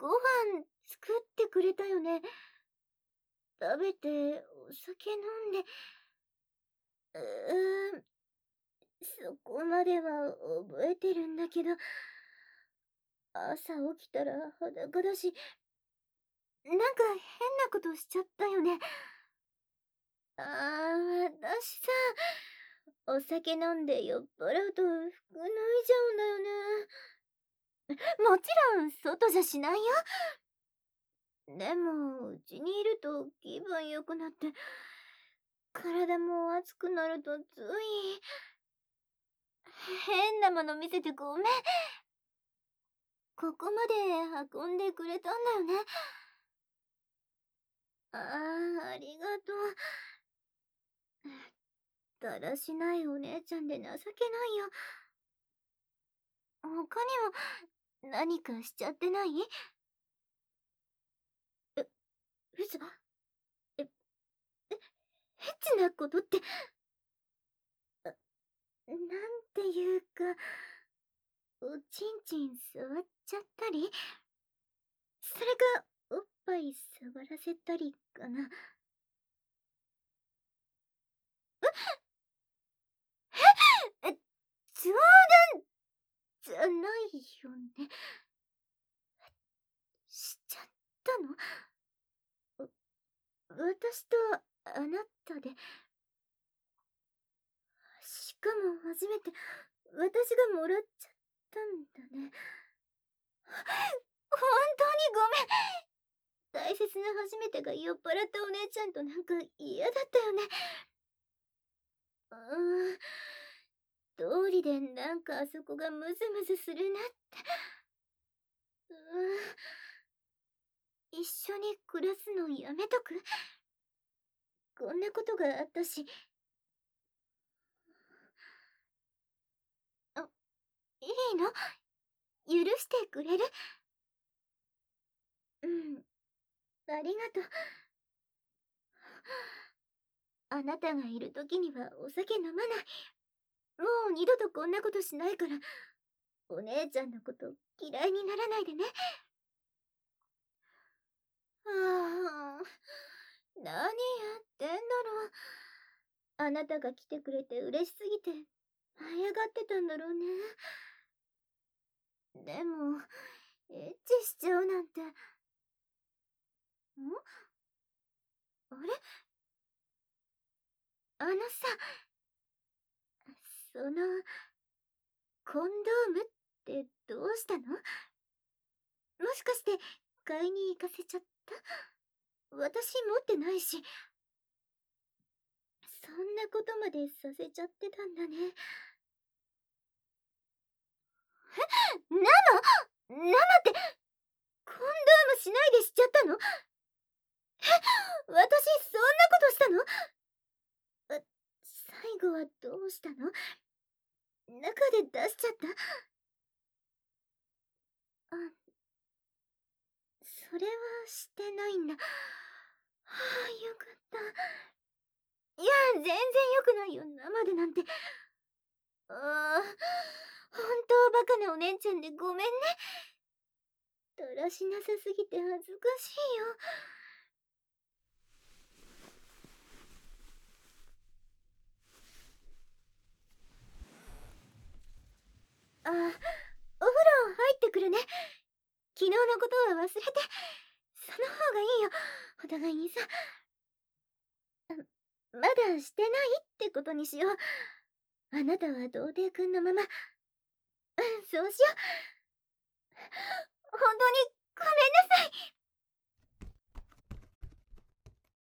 ご飯作ってくれたよね。食べて、お酒飲んで、うーん、そこまでは覚えてるんだけど、朝起きたら裸だし、なんか変なことしちゃったよね。私さ、お酒飲んで酔っ払うと服脱いじゃうんだよね。もちろん外じゃしないよ。でも、うちにいると気分良くなって、体も熱くなるとつい、変なもの見せてごめん。ここまで運んでくれたんだよね。ありがとう。だらしないお姉ちゃんで情けないよ。他にも何かしちゃってない？嘘？え、エッチなことって、なんていうか、おちんちん触っちゃったり、それか、おっぱい触らせたりかな。え、冗談じゃないよね。しちゃったの？私とあなたで、しかも初めて私がもらっちゃったんだね。本当にごめん。大切な初めてが酔っ払ったお姉ちゃんとなんか嫌だったよね。道理でなんかあそこがムズムズするなって。一緒に暮らすのやめとく？こんなことがあったし。あ、いいの？許してくれる？うん、ありがとう。あなたがいる時にはお酒飲まない。もう二度とこんなことしないから、お姉ちゃんのこと嫌いにならないでね。何やってんだろう。あなたが来てくれて嬉しすぎて、舞い上がってたんだろうね。でも、エッチしちゃうなんて。あれ？あのさ、その、コンドームってどうしたの？もしかして買いに行かせちゃった？私持ってないし。そんなことまでさせちゃってたんだね。生？生って、コンドームしないでしちゃったの？私、そんなことしたの？最後はどうしたの？中で出しちゃった？あ、それはしてないんだ。はあ、よかった。いや、全然良くないよ、生でなんて。本当バカなお姉ちゃんでごめんね。だらしなさすぎて恥ずかしいよ。お風呂入ってくるね。昨日のことは忘れて。その方がいいよ。お互いにさ。まだしてないってことにしよう。あなたは童貞くんのまま。そうしよう。